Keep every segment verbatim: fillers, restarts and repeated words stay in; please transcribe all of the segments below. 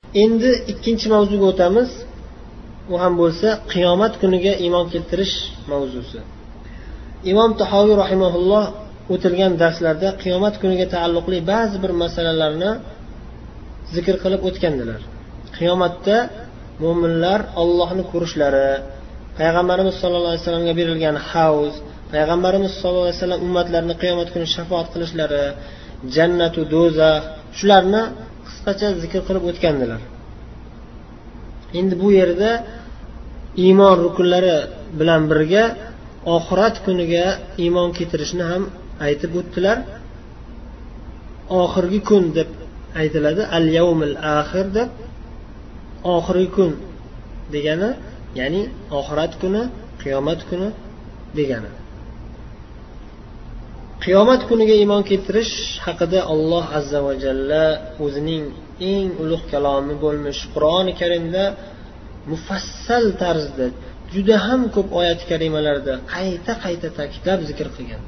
Endi ikkinchi mavzuga o'tamiz. U ham bo'lsa qiyomat kuniga iymon keltirish mavzusi. Imom Tahoviy rahimahulloh o'tilgan darslarda qiyomat kuniga taalluqli ba'zi bir masalalarni zikr qilib o'tgandilar. Qiyomatda mu'minlar Allohni ko'rishlari, payg'ambarimiz sollallohu alayhi vasallamga berilgan havz, payg'ambarimiz sollallohu alayhi vasallam ummatlarini qiyomat kuni shafoat qilishlari, jannat va do'zax, shularni qisqacha zikr qilib o'tgandilar. Endi bu yerda iymon rukunlari bilan birga oxirat kuniga iymon keltirishni ham aytib o'tdilar. Oxirgi kun deb aytiladi, al-yawmul axir deb. Oxirgi kun degani, ya'ni oxirat kuni, qiyomat kuni degani. Qiyomat kuniga iymon keltirish haqida Alloh azza va jalla o'zining eng ulug' kalomi bo'lmish Qur'oni Karimda mufassal tarzda juda ham ko'p oyat karimalarda qayta-qayta ta'kidlab zikr qilgan.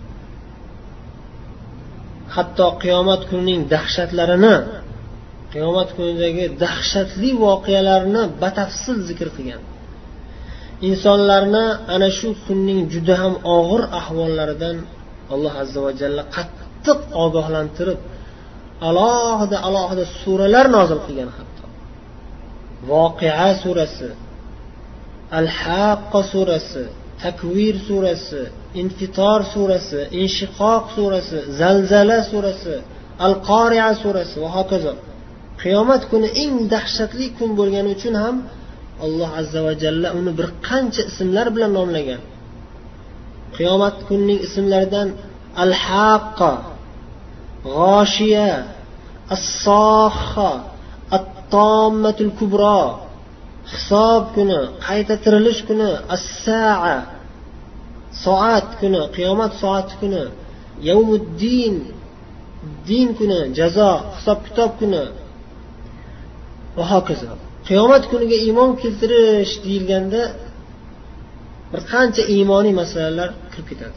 Hatto qiyomat kunining dahshatlarini, qiyomat kunidagi dahshatli voqealarni batafsil zikr qilgan. Insonlarni ana shu kunning juda ham og'ir ahvollaridan Alloh azza va jalla qattiq ogohlantirib, alohida alohida suralar nozil qilgan. Hatto Voqea surasi, Al-Haqqa surasi, Takwir surasi, Infitor surasi, Inshiqoq surasi, Zalzala surasi, Al-Qari'a surasi va hokazo. Qiyomat kuni eng dahshatli kun bo'lgani uchun ham Alloh azza va jalla uni bir qancha ismlar bilan nomlagan. Qiyomat kunining ismlaridan Al-Haqqa, G'oshiya, As-Soxha, At-Tommatul Kubro, hisob kuni, qayta tirilish kuni, As-Sa'a, soat kuni, qiyomat soati kuni, Yawmuddin, din kuni, jazo, hisob kitob kuni va hokazo. Qiyomat kuniga iymon keltirish deyilganda bir qancha iymoniy masalalar kirib ketadi.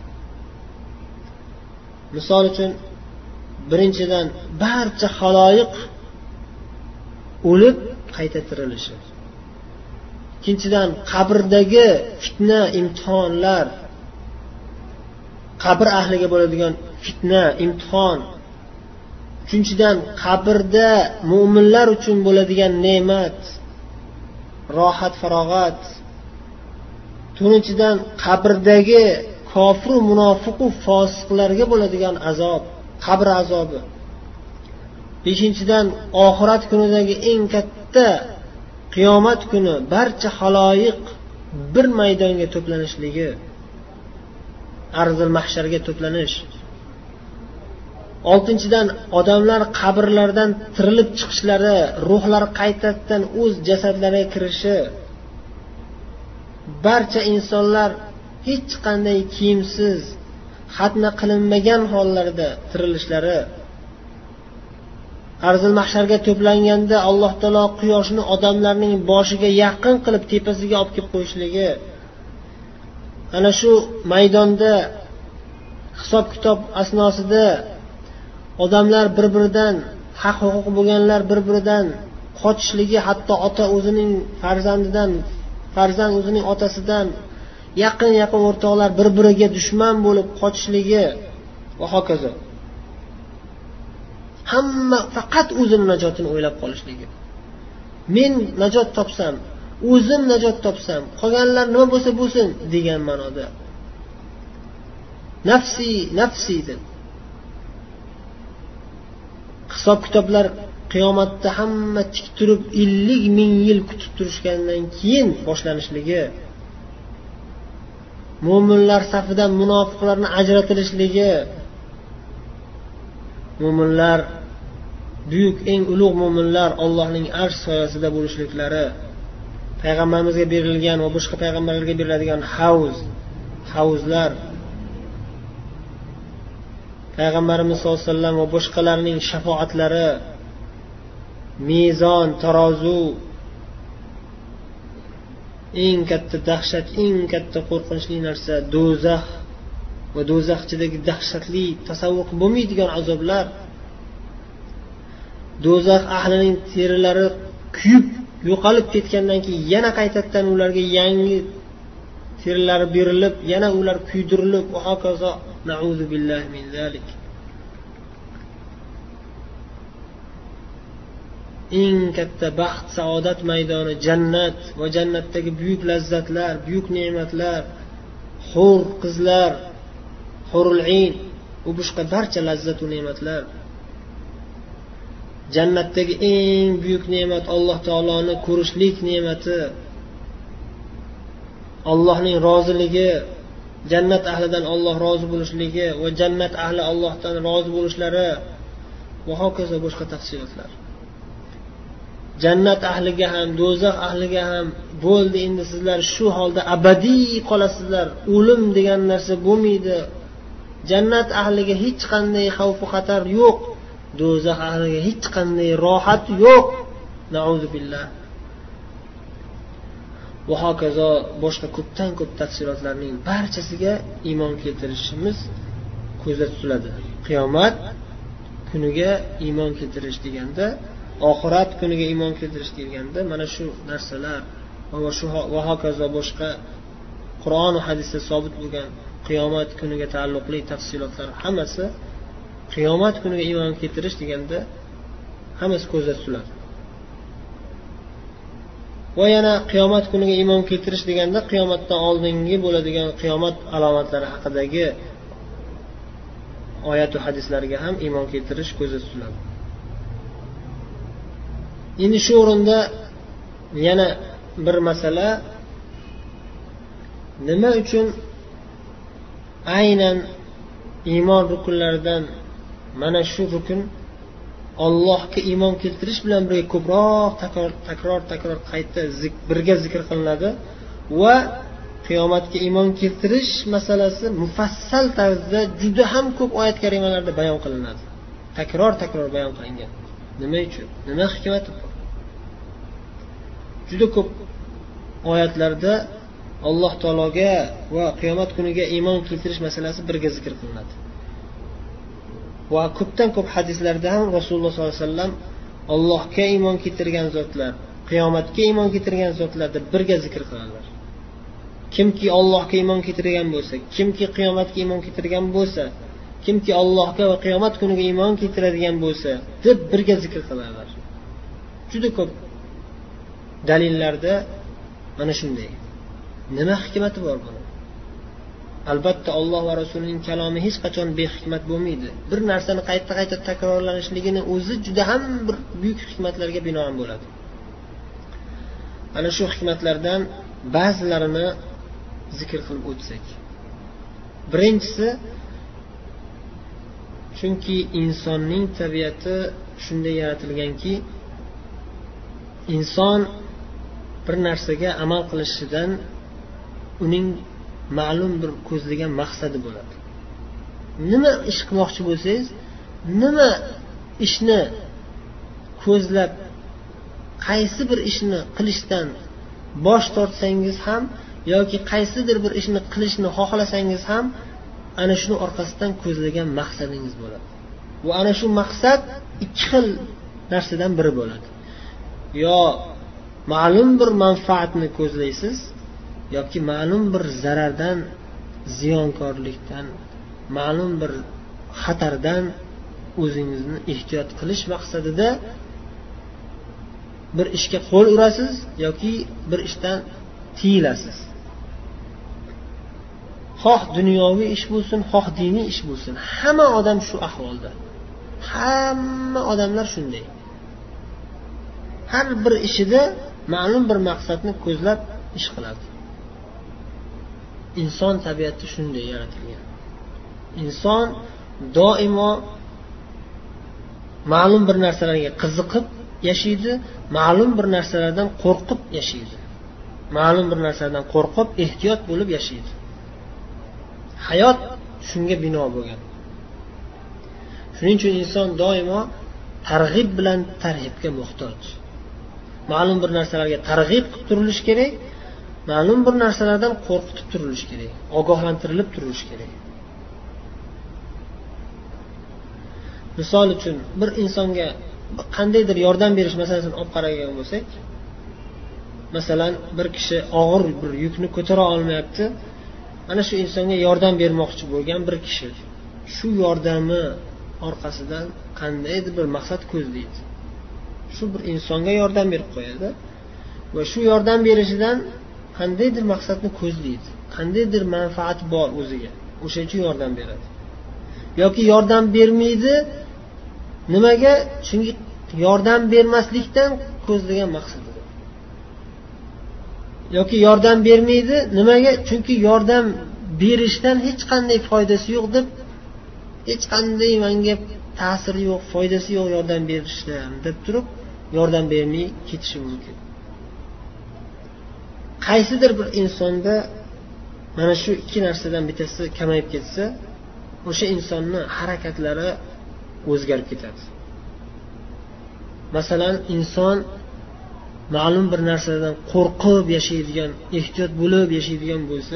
Misol uchun, birinchidan barcha xaloyiq o'lib qayta tirilishi. Ikkinchidan qabrdagi fitna, imtihonlar, qabr ahliga bo'ladigan fitna, imtihon. Uchinchidan qabrda mu'minlar uchun bo'ladigan ne'mat, rohat, farog'at. To'rtinchidan qabrdagi kofir, munofiq va fosiqlarga bo'ladigan azob, qabr azobi. Beshinchidan oxirat kunidagi eng katta qiyomat kuni barcha xaloyiq bir maydonga to'planishligi, arzul mahsharga to'planish. Oltinchidan odamlar qabrlardan tirilib chiqishlari, ruhlar qaytadan o'z jasadlariga kirishi. Barcha insonlar hech qanday kiyimsiz, xatna qilinmagan hollarda tirilishlari. Arzul mahsharga to'planganda Alloh taolo quyoshni odamlarning boshiga yaqin qilib tepasiga olib kelib qo'yishligi. Ana shu maydonda hisob kitob asnosida odamlar bir-biridan, haq huquq bo'lganlar bir-biridan qochishligi, hatto ota o'zining farzandidan, farzand o'zining otasidan, yaqin-yaqin o'rtoqlar bir-biriga dushman bo'lib qochishligi va hokazo. Hamma faqat o'zining najotini o'ylab qolishligi. Men najot topsam, o'zim najot topsam, qolganlar nima bo'lsa bo'lsin degan ma'noda. Nafsi, nafsi deb. Hisob kitoblar qiyomatda hamma tik turib ellik ming yil kutib turishgandan keyin boshlanishligi. Mu'minlar safidan munofiqlarni ajratilishligi. Mu'minlar, buyuk eng ulug' mu'minlar Allohning arsh soyasida bo'lishliklari, payg'ambarimizga berilgan va boshqa payg'ambarlarga beriladigan havz, havzlar, payg'ambarimiz sollallohu alayhi vasallam va boshqalarning shafoatlari, mezon, tarozu, eng katta dahshat, eng katta qo'rqinchli narsa do'zax va do'zaxchidagi dahshatli, tasavvur bo'lmaydigan azoblar. Do'zax ahlining terilari kuyib yo'qolib ketgandan keyin yana qaytadan ularga yangi terilari berilib, yana ular kuydirilib va hokazo. Nauzu billahi min zalik. Eng katta baxt, saodat maydoni jannat va jannatdagi buyuk lazzatlar, buyuk ne'matlar, hur qizlar, hurul ayn, u boshqa barcha lazzat va ne'matlar. Jannatdagi eng buyuk ne'mat Alloh taoloni ko'rishlik ne'mati. Allohning roziligi, jannat ahlidan Alloh rozi bo'lishligi va jannat ahli Allohdan rozi bo'lishlari va hokazo boshqa tafsilotlar. Jannat ahliga ham, do'zax ahliga ham bo'ldi, endi sizlar shu holda abadiy qolasizlar. O'lim degan narsa bo'lmaydi. Jannat ahliga hech qanday xavf va xatar yo'q. Do'zax ahliga hech qanday rohat yo'q. Nauzu billah. Va hokazo boshqa ko'pdan ko'p tafsilotlarning barchasiga iymon keltirishimiz ko'zda tutiladi. Qiyomat kuniga iymon keltirish deganda, oxirat kuniga iymon keltirish deganda mana shu narsalar va shu va hokazo boshqa Qur'on va hadisda sabit bo'lgan qiyomat kuniga taalluqli tafsilotlar hammasi qiyomat kuniga iymon keltirish deganda hammasi ko'zda tutiladi. Va yana qiyomat kuniga iymon keltirish deganda qiyomatdan oldingi bo'ladigan qiyomat alomatlari haqidagi oyat va hadislarga ham iymon keltirish ko'zda tutiladi. Endi shu o'rinda yana bir masala, nima uchun aynan iymon rukunlaridan mana shu rukun Allohga iymon keltirish bilan birga ko'proq takror takror takror qayta birga zikr qilinadi va qiyomatga iymon keltirish masalasi mufassal tarzda juda ham ko'p oyat karimalarda bayon qilinadi. Takror takror bayon qilingan. Nima uchun? Nima hikmati bor? Juda ko'p oyatlarda Alloh taologa va qiyomat kuniga iymon keltirish masalasi birga zikr qilinadi. Va ko'pdan ko'p hadislarda ham Rasululloh sollallohu alayhi vasallam Allohga iymon keltirgan zotlar, qiyomatga iymon keltirgan zotlarda birga zikr qiladilar. Kimki Allohga iymon keltirgan bo'lsa, kimki qiyomatga iymon keltirgan bo'lsa, kimki Allohga va qiyomat kuniga iymon keltiradigan bo'lsa, deb birga zikr qiladilar. Juda ko'p dalillarda mana shunday. Nima hikmati bor buni? Albatta Alloh va Rasulining kalomi hech qachon behikmat bo'lmaydi. Bir narsani qayta-qayta takrorlanishligini o'zi juda ham bir buyuk hikmatlarga binoan bo'ladi. Ana shu hikmatlardan ba'zilarini zikr qilib o'tsak. Birinchisi, chunki insonning tabiati shunday yaratilganki, inson bir narsaga amal qilishidan uning ma'lum bir ko'zlagan maqsadi bo'ladi. Nima ish qilmoqchi bo'lsangiz, nima ishni ko'zlab qaysi bir ishni qilishdan bosh tortsangiz ham yoki qaysidir bir ishni qilishni xohlasangiz ham ana shuni orqasidan ko'zlagan maqsadingiz bo'ladi. Va ana shu maqsad ikki xil narsadan biri bo'ladi. Yo ma'lum bir manfaatni ko'zlaysiz yoki ma'lum bir zarardan, ziyonkorlikdan, ma'lum bir xatardan o'zingizni ehtiyot qilish maqsadida bir ishga qo'l urasiz yoki bir ishdan tiyilasiz. Xoh dunyoviy ish bo'lsin, xoh diniy ish bo'lsin, hamma odam shu ahvolda. Hamma odamlar shunday. Har bir ishida ma'lum bir maqsadni ko'zlab ish qiladi. Inson tabiati shunday yaratilgan. Inson doimo ma'lum bir narsalarga qiziqib yashaydi, ma'lum bir narsalardan qo'rqib yashaydi. Ma'lum bir narsalardan qo'rqib, ehtiyot bo'lib yashaydi. Hayot shunga bino bo'lgan. Shuning uchun inson doimo targ'ib bilan tarhibga muhtoj. Ma'lum bir narsalarga targ'ib qilib turilish kerak, ma'lum bir narsalardan qo'rqitib turilish kerak, ogohlantirilib turilish kerak. Misol uchun bir insonga qandaydir yordam berish masalasini olib qaragan bo'lsak, masalan bir kishi og'ir bir yukni ko'tara olmayapti, ana shu insonga yordam bermoqchi bo'lgan bir kishi shu yordami orqasidan qandaydir bir maqsad ko'zlaydi, shu bir insonga yordam berib qo'yadi va shu yordam berishidan qandaydir maqsadni ko'zlaydi, qandaydir manfaati bor o'ziga, o'sha uchun yordam beradi. Yoki yordam bermaydi, nimaga? Chunki yordam bermaslikdan ko'zlagan maqsadi bor. Yoki yordam bermaydi, nimaga? Chunki yordam berishdan hech qanday foydasi yo'q deb, hech qanday menga ta'siri yo'q, foydasi yo'q yordam berishdan deb turib yordam bermay ketishi mumkin. Qaysidir bir insonda mana shu ikki narsadan bittasi kamayib ketsa, o'sha insonning harakatlari o'zgarib ketadi. Masalan, inson ma'lum bir narsadan qo'rqib yashaydigan, ehtiyot bo'lib yashaydigan bo'lsa,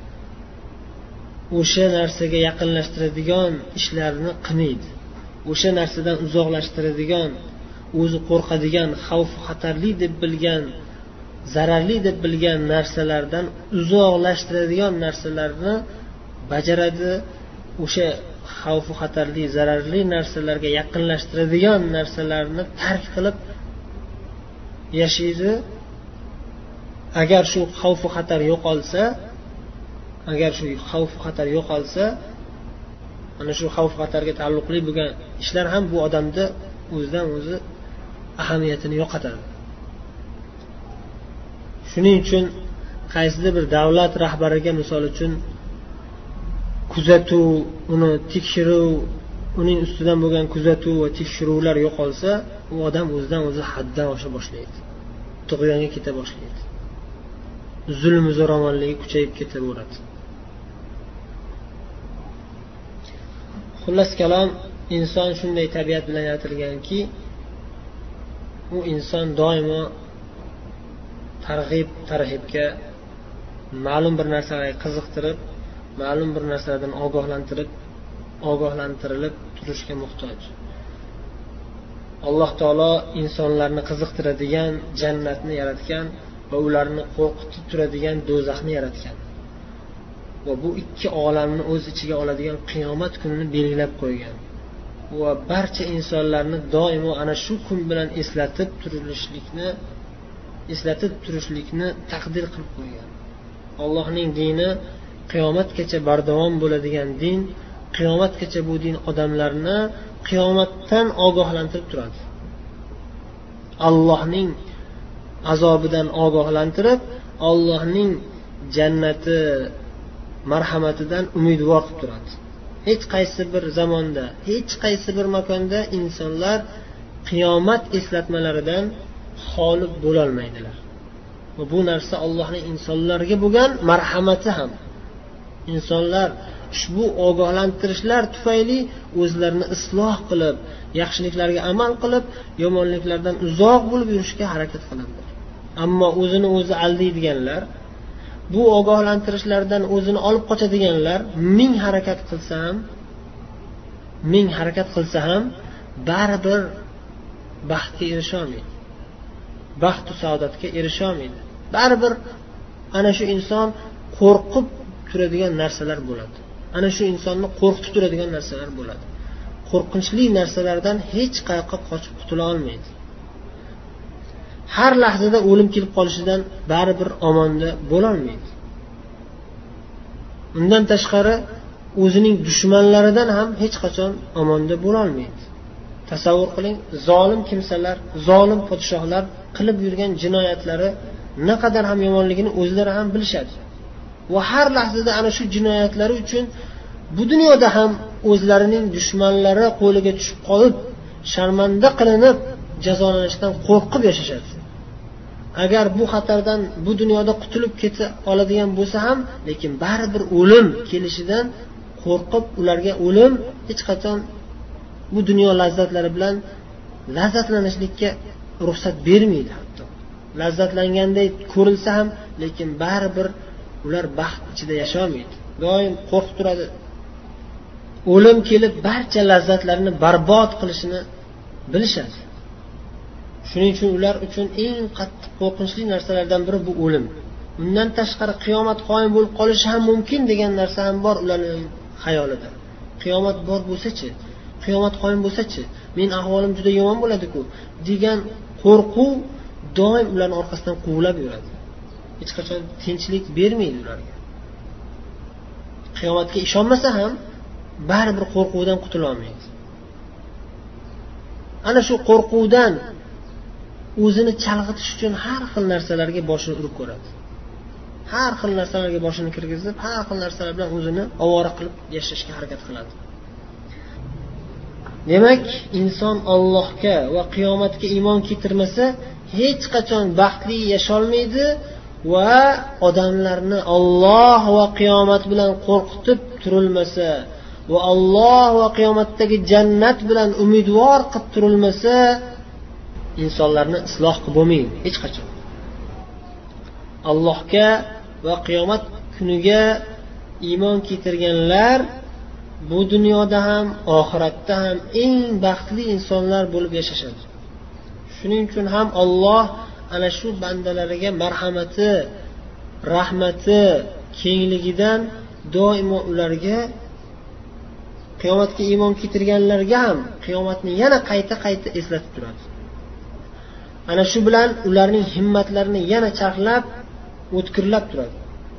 o'sha narsaga yaqinlashtiradigan ishlarni qilmaydi. O'sha narsadan uzoqlashtiradigan, o'zi qo'rqadigan, xavf xatarli deb bilgan, zararli deb bilgan narsalardan uzoqlashtiradigan narsalarni bajaradi. O'sha xavf xatarli, zararli narsalarga yaqinlashtiradigan narsalarni tark qilib yashaydi. Agar shu xavf xatar yo'qolsa, agar shu xavf xatar yo'qolsa, ana shu xavf xatarga taalluqli bo'lgan ishlar ham bu odamda o'zidan o'zi ahamiyatini yo'qotadi. Shuning uchun qaysidir bir davlat rahbariga misol uchun kuzatuv, uni tekshiruv, uning ustidan bo'lgan kuzatuv va tekshiruvlar yo'qolsa, u odam o'zidan o'zi haddan osha boshlaydi, tug'yonga keta boshlaydi, zulm zo'ravonligi kuchayib ketaveradi. Xullas kalom, inson shunday tabiat bilan yaratilganki, u inson doimo targ'ib tarhibga, ma'lum bir narsalarga qiziqtirib, ma'lum bir narsalardan ogohlantirib, ogohlantirilib turishga muhtoj. Alloh taolo insonlarni qiziqtiradigan jannatni yaratgan va ularni qo'rqitib turadigan do'zaxni yaratgan. Va bu ikki olamni o'z ichiga oladigan qiyomat kunini belgilab qo'ygan. Va barcha insonlarni doimo ana shu kun bilan eslatib turishlikni, eslatib turishlikni taqdir qilib qo'ygan. Allohning dini qiyomatgacha bardavom bo'ladigan din, qiyomatgacha bu din odamlarni qiyomatdan ogohlantirib turadi. Allohning azobidan ogohlantirib, Allohning jannati, marhamatidan umidvor qilib turadi. Hech qaysi bir zamonda, hech qaysi bir makonda insonlar qiyomat eslatmalaridan xoli bo'la olmaydilar. Va bu narsa Allohning insonlarga bo'lgan marhamati ham. Insonlar ushbu ogohlantirishlar tufayli o'zlarini isloh qilib, yaxshiliklarga amal qilib, yomonliklardan uzoq bo'lib yurishga harakat qiladilar. Ammo o'zini o'zi aldaydiganlar, bu ogohlantirishlardan o'zini olib qochadiganlar ming harakat qilsa ham, ming harakat qilsa ham baribir baxtga erisha olmaydi. Baxt va saodatga erisha olmaydi. Baribir ana shu inson qo'rqib turadigan narsalar bo'ladi. Ana shu insonni qo'rqitib turadigan narsalar bo'ladi. Qo'rqinchli narsalardan hech qayoqqa qochib qutula olmaydi. Har lahzada o'lim kelib qolishidan baribir omonda bo'la olmaydi. Undan tashqari o'zining dushmanlaridan ham hech qachon omonda bo'la olmaydi. Tasavvur qiling, zolim kimsalar, zolim podshohlar qilib yurgan jinoyatlari naqadar ham yomonligini o'zlari ham bilishadi. Va har lahzada ana shu jinoyatlari uchun bu dunyoda ham o'zlarining dushmanlari qo'liga tushib qolib, sharmanda qilinib, jazolanishdan qo'rqib yashashadi. Agar bu xatardan bu dunyoda qutulib keta oladigan bo'lsa ham, lekin baribir o'lim kelishidan qo'rqib, ularga o'lim hech qachon bu dunyo lazzatlari bilan lazzatlanishlikka ruxsat bermaydi. Hatto lazzatlanganday ko'rilsa ham, lekin baribir ular baxt ichida yasholmaydi. Doim qo'rqib turadi. O'lim kelib barcha lazzatlarni barbod qilishini bilishadi. Shuning uchun ular uchun eng qattiq qo'rqinchli narsalardan biri bu o'lim. Undan tashqari qiyomat qoyim bo'lib qolishi ham mumkin degan narsa ham bor ularning xayolida. Qiyomat bor bo'lsa-chi, qiyomat qoyim bo'lsa-chi, men ahvolim juda yomon bo'ladi-ku degan qo'rquv doim ularning orqasidan quvlab yuradi. Hech qachon tinchlik bermaydi ularga. Qiyomatga ishonmasa ham baribir qo'rquvdan qutula olmaydi. Ana shu qo'rquvdan o'zini chalg'itish uchun har xil narsalarga boshini urib ko'radi. Har xil narsalarga boshini kirgizib, har xil narsalar bilan o'zini ovora qilib yashashga harakat qiladi. Demak, inson Allohga va qiyomatga iymon keltirmasa, hech qachon baxtli yasholmaydi va odamlarni Alloh va qiyomat bilan qo'rqitib turilmasa va Alloh va qiyomatdagi jannat bilan umidvor qilib turilmasa, insonlarni isloh qilib bo'lmaydi hech qachon. Allohga va qiyomat kuniga iymon keltirganlar bu dunyoda ham, oxiratda ham eng baxtli insonlar bo'lib yashashadi. Shuning uchun ham Alloh ana shu bandalariga marhamati, rahmati, kengligidan doimo ularga qiyomatga iymon keltirganlarga ham qiyomatni yana qayta-qayta eslatib turadi. Ana shu bilan ularning himmatlarini yana charxlab, o'tkirlab turadi.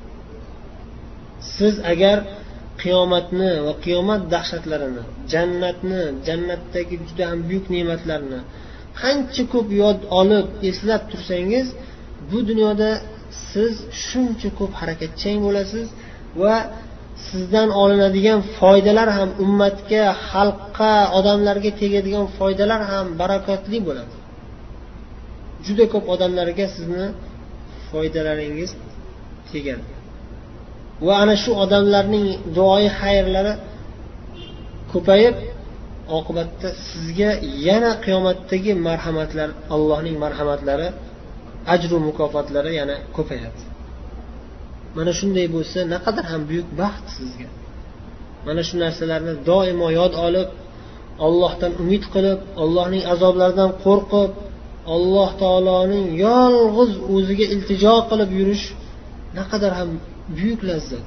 Siz agar qiyomatni va qiyomat dahshatlarini, jannatni, jannatdagi juda ham buyuk ne'matlarni qancha ko'p yod olib, eslab tursangiz, bu dunyoda siz shuncha ko'p harakatchan bo'lasiz va sizdan olinadigan foydalar ham ummatga, xalqqa, odamlarga tegadigan foydalar ham barakotli bo'ladi. Juda ko'p odamlarga sizni foydalaringiz tegadi. Va ana shu odamlarning duoi xayrlari ko'payib, oqibatda sizga yana qiyomatdagi marhamatlar, Allohning marhamatlari, ajru mukofotlari yana ko'payadi. Mana shunday bo'lsa, naqadar ham buyuk baxt sizga. Mana shu narsalarni doimo yod olib, Allohdan umid qilib, Allohning azoblaridan qo'rqib, Alloh taoloning yolg'iz o'ziga iltijo qilib yurish naqadar ham buyuk lazzat.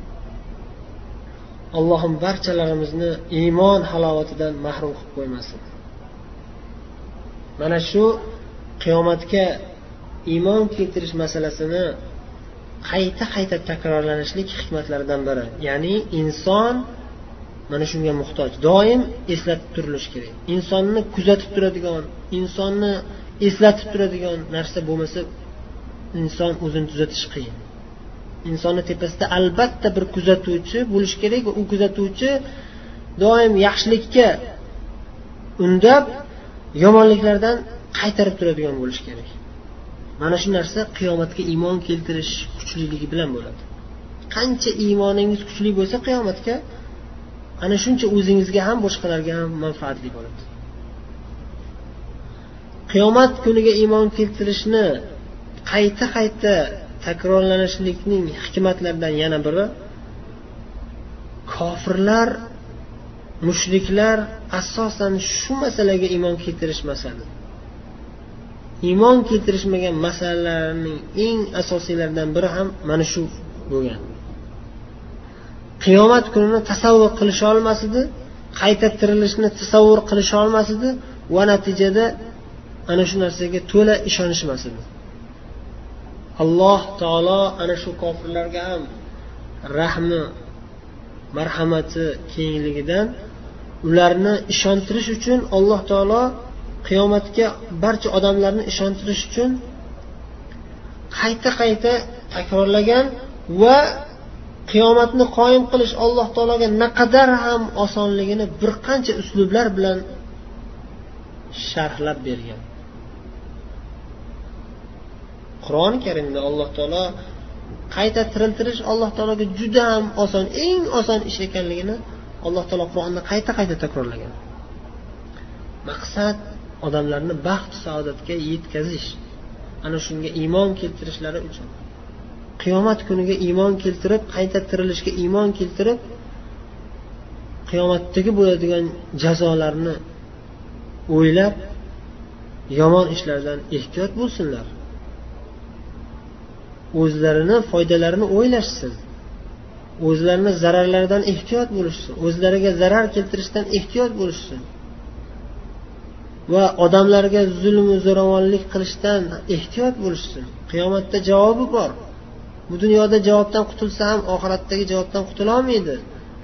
Allohim barchalarimizni iymon halovatidan mahrum qilib qo'ymasin. Mana shu qiyomatga iymon keltirish masalasini qayta-qayta takrorlanishlik hikmatlaridan biri. Ya'ni inson mana shunga muhtoj. Doim eslatib turilishi kerak. Insonni kuzatib turadigan, insonni eslatib turadigan narsa bo'lmasa, inson o'zini tuzatish qiyin. Insonni tepasida albatta bir kuzatuvchi bo'lish kerak va u kuzatuvchi doim yaxshilikka undab, yomonliklardan qaytarib turadigan bo'lish kerak. Mana shu narsa qiyomatga iymon keltirish kuchliligi bilan bo'ladi. Qancha iymoningiz kuchli bo'lsa, qiyomatga ana shuncha o'zingizga ham, boshqalarga ham manfaatli bo'ladi. Qiyomat kuniga iymon keltirishni qayta-qayta takrorlanishlikning hikmatlaridan yana biri, kofirlar, mushriklar asosan shu masalaga iymon keltirishmasadi. Iymon keltirishmagan masalalarning eng asosiylaridan biri ham mana shu bo'lgan. Qiyomat kunini tasavvur qilisha olmas edi, qayta tirilishni tasavvur qilisha olmas edi va natijada ana shu narsaga to'la ishonishmas edi. Alloh taolo ana shu kofirlarga ham rahmi, marhamati kengligidan ularni ishontirish uchun Alloh taolo qiyomatga barcha odamlarni ishontirish uchun qayta-qayta takrorlagan va qiyomatni qoyim qilish Alloh taologa naqadar ham osonligini bir qancha uslublar bilan sharhlab bergan. Qur'oni Karimda Alloh taolo qayta tiriltirish Alloh taologa juda ham oson, eng oson ish ekanligini Alloh taolo Qur'onda qayta-qayta takrorlagan. Maqsad odamlarni baxt saodatga yetkazish. Ana shunga iymon keltirishlari uchun. Qiyomat kuniga iymon keltirib, qayta tirilishga iymon keltirib, qiyomatdagi bo'ladigan jazolarni o'ylab yomon ishlardan ehtiyot bo'lsinlar. O'zlarini foydalarini o'ylashsin. O'zlarini zararlaridan ehtiyot bo'lishsin. O'zlariga zarar keltirishdan ehtiyot bo'lishsin. Va odamlarga zulm va zo'ravonlik qilishdan ehtiyot bo'lishsin. Qiyomatda javobi bor. Bu dunyoda javobdan qutulsa ham oxiratdagi javobdan qutula olmaydi.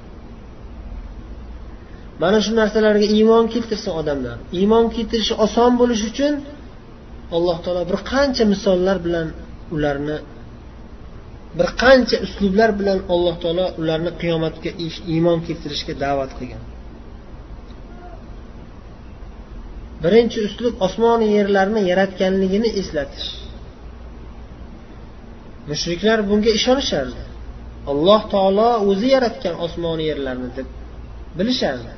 Mana shu narsalarga iymon keltirsin odamlar. Iymon keltirishi oson bo'lish uchun Alloh taolo bir qancha misollar bilan ularni bir qancha uslublar bilan Alloh taolo ularni qiyomatga iymon keltirishga da'vat qilgan. Birinchi uslub osmon va yerlarni yaratganligini eslatish. Mushriklar bunga ishonishardi. Alloh taolo o'zi yaratgan osmon va yerlarni deb bilishardi.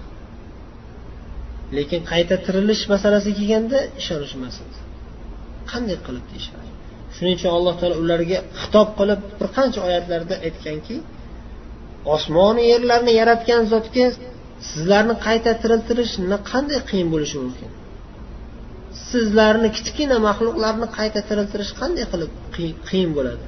Lekin qayta tirilish masalasi kelganda ishonishmasdi. Qanday qilib deyishadi. Shuning uchun Alloh taolo ularga xitob qilib bir qancha oyatlarda aytganki, osmon va yerlarni yaratgan zotga sizlarni qayta tiriltirish qanday qiyin bo'lishi mumkin? Sizlarni kichkina maxluqlarni qayta tiriltirish qanday qilib qiyin bo'ladi?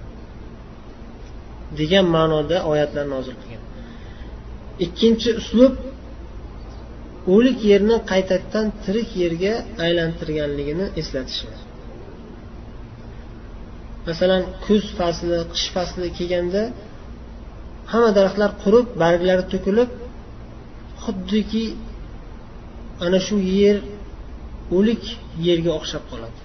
degan ma'noda oyatlar nozil qilgan. Ikkinchi uslub o'lik yerni qaytadan tirik yerga aylantirganligini eslatishdir. Masalan, kuz fasli, qish fasli kelganda hamma daraxtlar qurib, barglari to'kilib, xuddiki ana shu yer o'lik yerga o'xshab qoladi.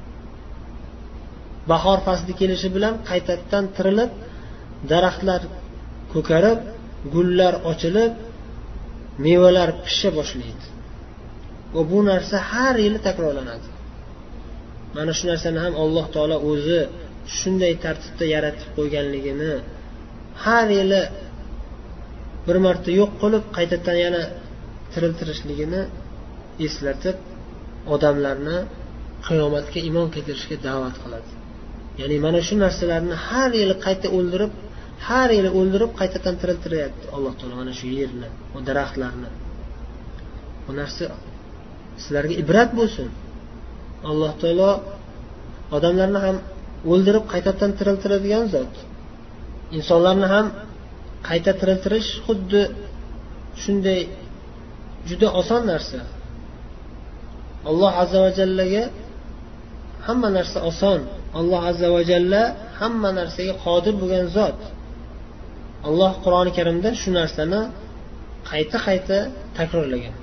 Bahor fasli kelishi bilan qaytadan tirilib, daraxtlar ko'karib, gullar ochilib, mevalar pisha boshlaydi. Va bu narsa har yili takrorlanadi. Mana shu narsani ham Alloh taolo o'zi shunday tartibda yaratib qo'yganligini, har yili bir marta yo'q qilib, qaytadan yana tiriltirishligini eslatib, odamlarni qiyomatga iymon keltirishga da'vat qiladi. Ya'ni mana shu narsalarni har yili qayta o'ldirib, har yili o'ldirib qaytadan tiriltiryapti Alloh taolo mana shu yerni, va daraxtlarni. Bu narsa sizlarga ibrat bo'lsin. Alloh taolo odamlarni ham o'ldirib qaytadan tiriltiradigan zot. Insonlarni ham qayta tiriltirish xuddi shunday juda oson narsa. Alloh azza va jallaga hamma narsa oson. Alloh azza va jalla hamma narsaga qodir bo'lgan zot. Alloh Qur'oni Karimda shu narsani qayta-qayta takrorlagan.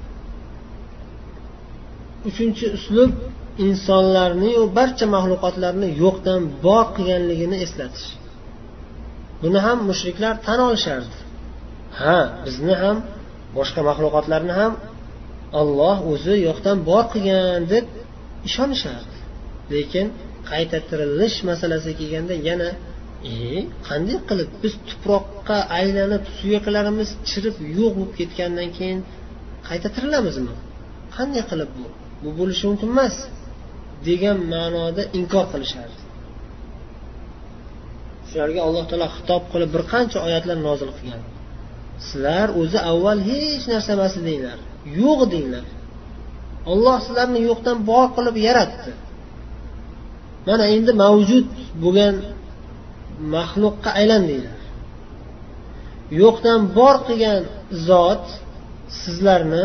Uchinchi uslub insonlarni va barcha maxluqotlarni yo'qdan bor qilganligini eslatish. Buni ham mushriklar tan olishardi. Ha, bizni ham, boshqa maxluqotlarni ham Alloh o'zi yo'qdan bor qilgan deb ishonishardi. Lekin qayta tirilish masalasiga kelganda yana e qanday qilib biz tuproqqa aylanib, suyaklarimiz chirib yo'q bo'lib ketgandan keyin qayta tirilamizmi? Qanday qilib bu? Bu bo'lishi mumkin emas degan ma'noda inkor qilishardi. Shularga Alloh taolo xitob qilib bir qancha oyatlar nozil qilgan. Sizlar o'zi avval hech narsa emas edinglar, yo'q edinglar. Alloh sizlarni yo'qdan bor qilib yaratdi. Mana endi mavjud bo'lgan maxluqqa aylandinglar. Yo'qdan bor qilgan zot sizlarni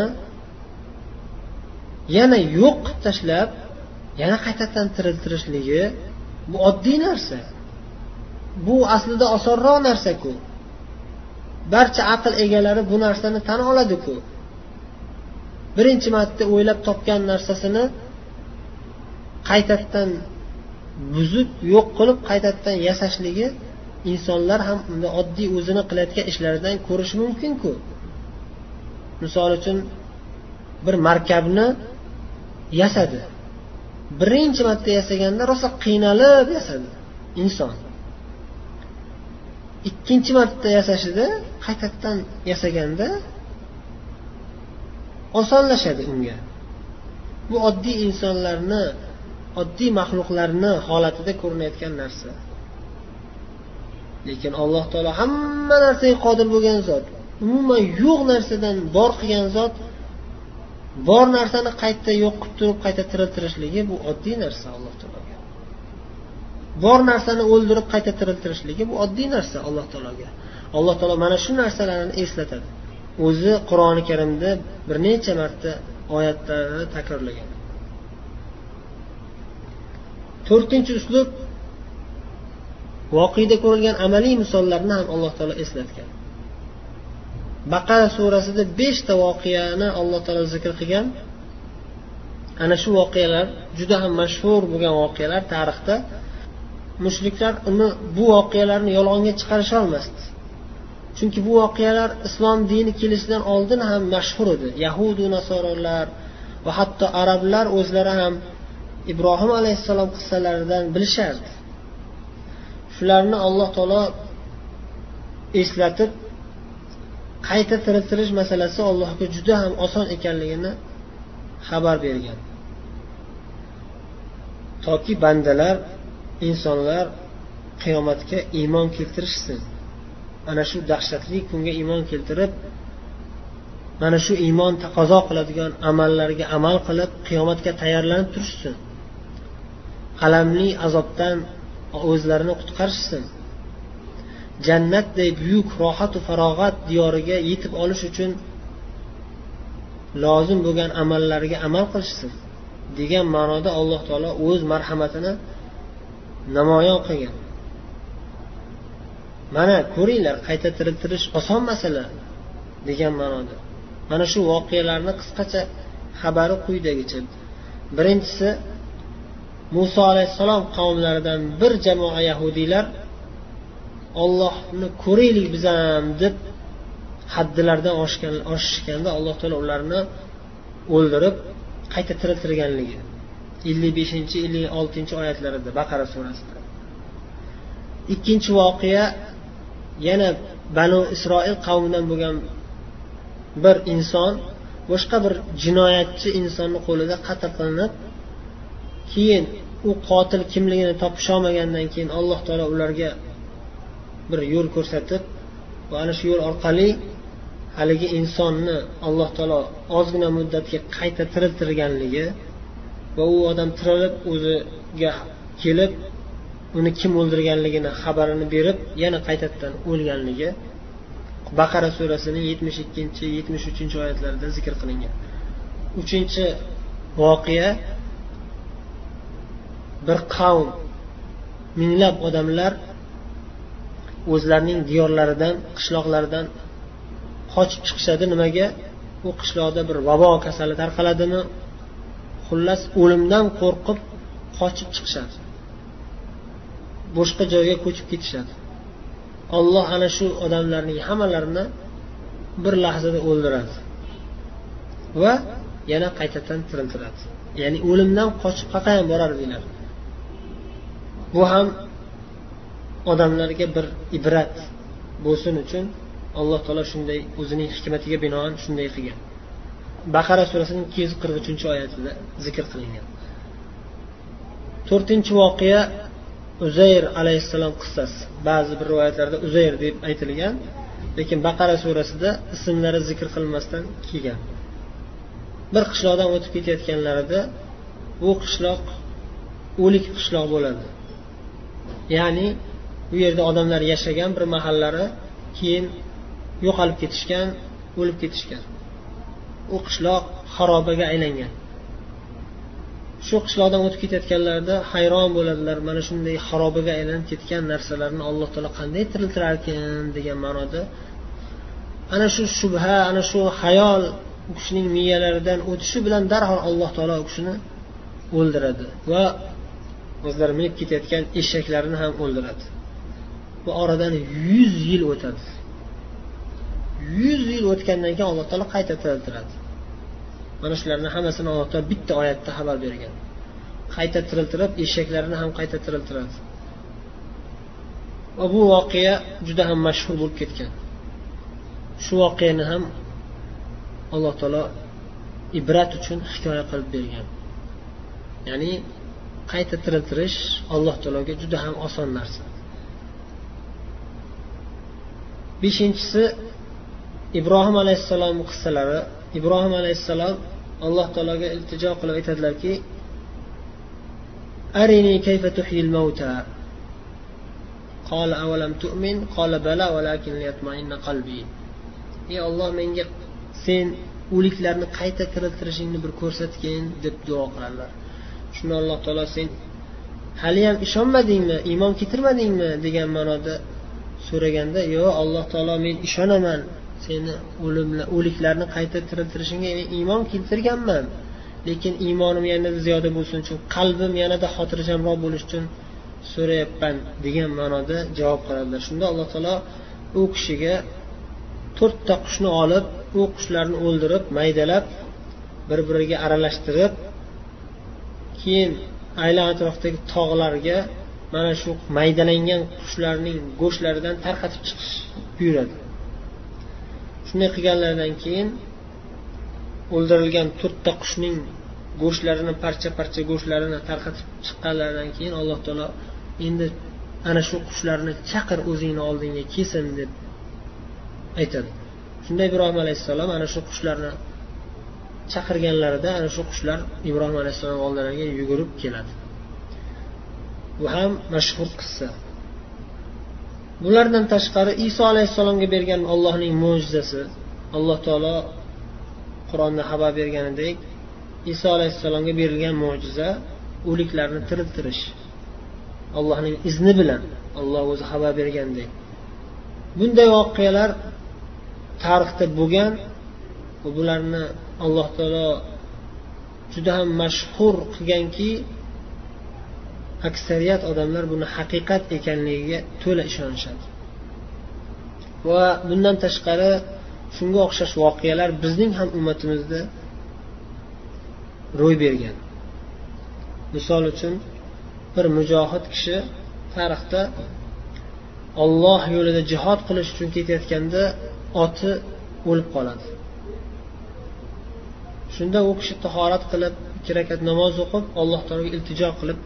yana yo'q qilib tashlab, yana qaytadan tiriltirishligi bu oddiy narsa. Bu aslida osonroq narsa-ku. Barcha aql egalari bu narsani tan oladi-ku. Birinchi marta o'ylab topgan narsasini qaytadan buzib, yo'q qilib, qaytadan yasashligi insonlar ham unda oddiy o'zini qilayotgan ishlaridan ko'rish mumkin-ku. Misol uchun bir markabni yasadi. Birinchi marta yasaganda rosa qiynalib yasadi inson. Ikkinchi marta yasashida, qaytadan yasaganda osonlashadi unga. Bu oddiy insonlarni, oddiy maxluqlarni holatida ko'rinayotgan narsa. Lekin Alloh taolo hamma narsaga qodir bo'lgan zot, umuman yo'q narsadan bor qilgan zot, bor narsani qayta yo'q qilib turib qayta tiriltirishligi bu oddiy narsa Alloh taologa. Bor narsani o'ldirib qayta tiriltirishligi bu oddiy narsa Alloh taologa. Alloh taolo mana shu narsalarni eslatadi. O'zi Qur'oni Karimda bir necha marta oyatlarni takrorlagan. To'rtinchi uslub voqeda ko'rilgan amaliy misollarni ham Alloh taolo eslatgan. Baqara surasida besh ta voqeani Alloh taolo zikr qilgan. Ana shu voqealar juda ham mashhur bo'lgan voqealar tarixda. Mushriklar uni bu voqealarni yolg'onga chiqarisha olmasdi. Chunki bu voqealar islom dini kelishidan oldin ham mashhur edi. Yahud va nasoralar va hatto arablar o'zlari ham Ibrohim alayhissalom qissalaridan bilishardi. Shularni Alloh taolo eslatib qayta tiriltirish masalasi Allohga juda ham oson ekanligini xabar bergan. Toki bandalar, insonlar qiyomatga iymon keltirishsin. Ana shu dahshatli kunga iymon keltirib, mana shu iymon taqozo qiladigan amallarga amal qilib, qiyomatga tayyorlanib turishsin. Alamli azobdan o'zlarini qutqarishsin. Jannatday buyuk rohat va farog'at diyoriga yetib olish uchun lozim bo'lgan amallarga amal qilishsin degan ma'noda Alloh taolo o'z marhamatini namoyon qilgan. Mana ko'ringlar, qayta tiriltirish oson masala degan ma'noda. Mana shu voqealarni qisqacha xabari quyidagicha. Birinchisi, Musa alayhissalom qavmlaridan bir jamoa yahudiylar Allohni ko'raylik biz ham deb haddilardan oshgan oshishganda Alloh taolo ularni o'ldirib qayta tiriltirganligi ellik beshinchi ellik oltinchi oyatlarida Baqara surasida. Ikkinchi voqea yana Banu Isroil qavmidan bo'lgan bir inson boshqa bir jinoyatchi insonning qo'lida qatl qilinib, keyin u qotil kimligini topisha olmagandan keyin Alloh taolo ularga bir yo'l ko'rsatib, va ana shu yo'l orqali haligi insonni Alloh taolo ozgina muddatga qayta tiriltirganligi va u odam tirilib o'ziga kelib uni kim o'ldirganligini xabarini berib, yana qaytadan o'lganligi Baqara surasining yetmish ikkinchi yetmish uchinchi oyatlarida zikr qilingan. Uchinchi voqea, bir qavm, minglab odamlar o'zlarining diyorlaridan, qishloqlaridan qochib chiqishadi. Nimaga? U qishloqda bir vabo kasali tarqaladimi? Xullas, o'limdan qo'rqib qochib chiqishadi. Boshqa joyga ko'chib ketishadi. Alloh ana shu odamlarning hammalarini bir lahzada o'ldiradi va yana qaytadan tiriltiradi. Ya'ni o'limdan qochib qayerga borardilar. Bu ham odamlarga bir ibrat bo'lsin uchun Alloh taolo shunday o'zining hikmatiga binoan shunday qilgan. Baqara surasining ikki yuz qirq uchinchi oyatida zikr qilingan. To'rtinchi voqea Uzayr alayhissalom qissasi. Ba'zi bir rivoyatlarda Uzayr deb aytilgan, lekin Baqara surasida ismlari zikr qilinmasdan kelgan. Bir qishloqdan o'tib ketayotganlarida bu qishloq o'lik qishloq bo'ladi. Ya'ni bu yerda odamlar yashagan bir mahallari keyin yo'qolib ketishgan, o'lib ketishgan. U qishloq xarobaga aylangan. Shu qishloqdan o'tib ketayotganlarida hayron bo'ladilar, mana shunday xarobaga aylanib ketgan narsalarni Alloh taolo qanday tiriltirar ekan degan ma'noda. Ana shu shubha, ana shu xayol u kishining miyalaridan o'tishi bilan darhol Alloh taolo u kishini o'ldiradi va o'zlari minib ketayotgan eshaklarini ham o'ldiradi. Bu oradan yuz yil o'tadi. yuz yil o'tgandan keyin Alloh taolo qayta tiriltiradi. Mana shularning hammasini Alloh taolo bitta oyatda xabar bergan. Qayta tiriltirib, eshaklarini ham qayta tiriltiradi. Va bu voqea juda ham mashhur bo'lib ketgan. Shu voqeani ham Alloh taolo ibrat uchun hikoya qilib bergan. Ya'ni qayta tiriltirish Alloh taologa juda ham oson narsa. Beshinchisi, Ibrohim alayhissalom qissalari. Ibrohim alayhissalom alloh taologa iltijo qilib aytadilarki, arini kayfa tuhyil mauta qala avalam tu'min qala bala walakin liyatma'inna qalbi. Ey Alloh, menga sen o'liklarni qayta tiriltirishingni bir ko'rsatgin deb duo qiladilar. Shunda alloh taolo sen hali ham ishonmadingmi, iymon keltirmadingmi degan ma'noda so'raganda, yo'q alloh taolo men ishonaman, seni o'limlar o'liklarni qayta tiriltirishingga men iymon keltirganman, lekin iymonim yanada ziyoda bo'lsin uchun, qalbim yanada xotirjamroq bo'lish uchun so'rayapman degan ma'noda javob qiladilar. Shunda alloh taolo u kishiga to'rtta qushni olib, u qushlarni o'ldirib, maydalab, bir-biriga aralashtirib, keyin aylan atrofdagi tog'larga mana shu maydalangan qushlarning go'shtlaridan tarqatib chiqish buyuradi. Shunday qilganlaridan keyin o'ldirilgan to'rtta qushning go'shtlarini, parcha-parcha go'shtlarini tarqatib chiqqanlaridan keyin alloh taolo endi ana shu qushlarni chaqir o'zingni oldingga kelsin deb aytadi. Shunda Ibrohim alayhissalom ana shu qushlarni chaqirganlarida ana shu qushlar Ibrohim alayhissalom oldilariga yugurib keladi. Bu ham mashhur qissa. Bulardan tashqari Iso alayhissalomga bergan Allohning mo'jizasi, Alloh taolo Qur'onda xabar berganidek, Iso alayhissalomga berilgan mo'jiza o'liklarni tiriltirish. Allohning izni bilan Alloh o'zi xabar bergandek. Bunday voqealar tarixda bo'lgan va bularni Alloh taolo juda ham mashhur qilganki, aksariyat odamlar buni haqiqat ekanligiga to'la ishonishadi. Va bundan tashqari shunga o'xshash voqealar bizning ham ummatimizda ro'y bergan. Misol uchun bir mujohid kishi tarixda Alloh yo'lida jihad qilish uchun ketayotganda oti o'lib qoladi. Shunda u kishi tahorat qilib, ikki rakat namoz o'qib, Alloh taologa iltijo qilib,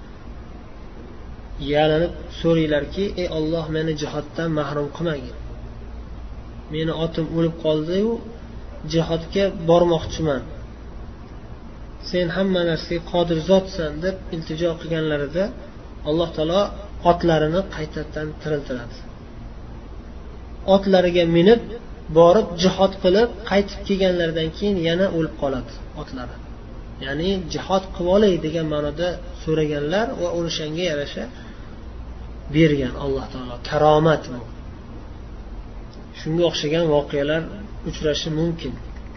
yalinib so'raylarki, ey Alloh, meni jihoddan mahrum qilmagin. Meni otim o'lib qoldi-yu, jihodga bormoqchiman. Sen hamma narsaga qodir zotsan deb iltijo qilganlarida Alloh taolo otlarini qaytadan tiriltiradi. Otlariga minib borib jihod qilib qaytib kelganlaridan keyin yana o'lib qoladi otlari. Ya'ni jihod qilib olay degan ma'noda so'raganlar va o'shanga yarasha bergan Alloh taolo. Karomat bu. Shunga o'xshagan voqealar uchrashi mumkin.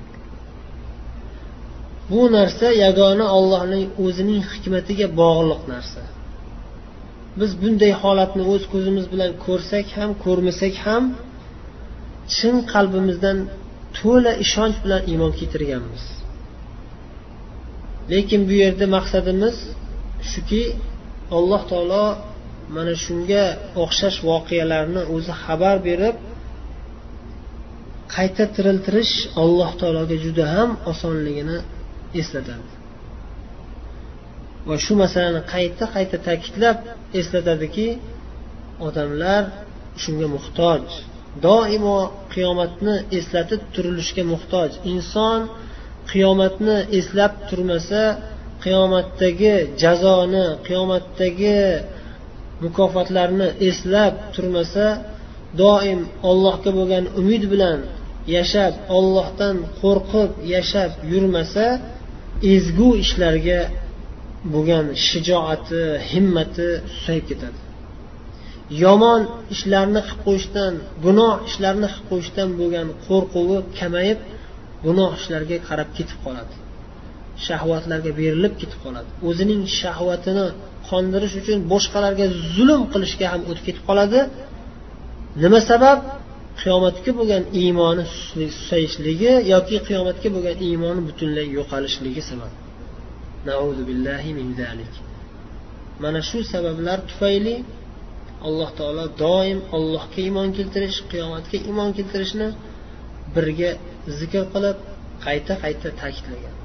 Bu narsa yagona Allohning o'zining hikmatiga bog'liq narsa. Biz bunday holatni o'z ko'zimiz bilan ko'rsak ham, ko'rmasak ham chin qalbimizdan to'la ishonch bilan iymon keltirganmiz. Lekin bu yerda maqsadimiz shuki, Alloh taolo mana shunga o'xshash voqealarni o'zi xabar berib, qayta tiriltirish Alloh taologa juda ham osonligini eslatadi. Va shu masalani qayta-qayta ta'kidlab eslatadiki, odamlar shunga muhtoj. Doimo qiyomatni eslatib turilishga muhtoj. Inson qiyomatni eslab turmasa, qiyomatdagi jazoni, qiyomatdagi mukofotlarni eslab turmasa, doim Allohga bo'lgan umid bilan yashab, Allohdan qo'rqib yashab yurmasa, ezgu ishlarga bo'lgan shijoati, himmati susayib ketadi. Yomon ishlarni qilib qo'yishdan, gunoh ishlarni qilib qo'yishdan bo'lgan qo'rquvi kamayib, gunoh ishlarga qarab ketib qoladi. Shahvatlarga berilib ketib qoladi. O'zining shahvatini qondirish uchun boshqalarga zulm qilishga ham o'tib ketib qoladi. Nima sabab? Qiyomatga bo'lgan iymoni susayishligi yoki qiyomatga bo'lgan iymoni butunlay yo'qolishligi sabab. Nauzu billahi min zalik. Mana shu sabablar tufayli Alloh taolo doim Allohga iymon keltirish, qiyomatga iymon keltirishni birga zikr qilib, qayta-qayta ta'kidlagan.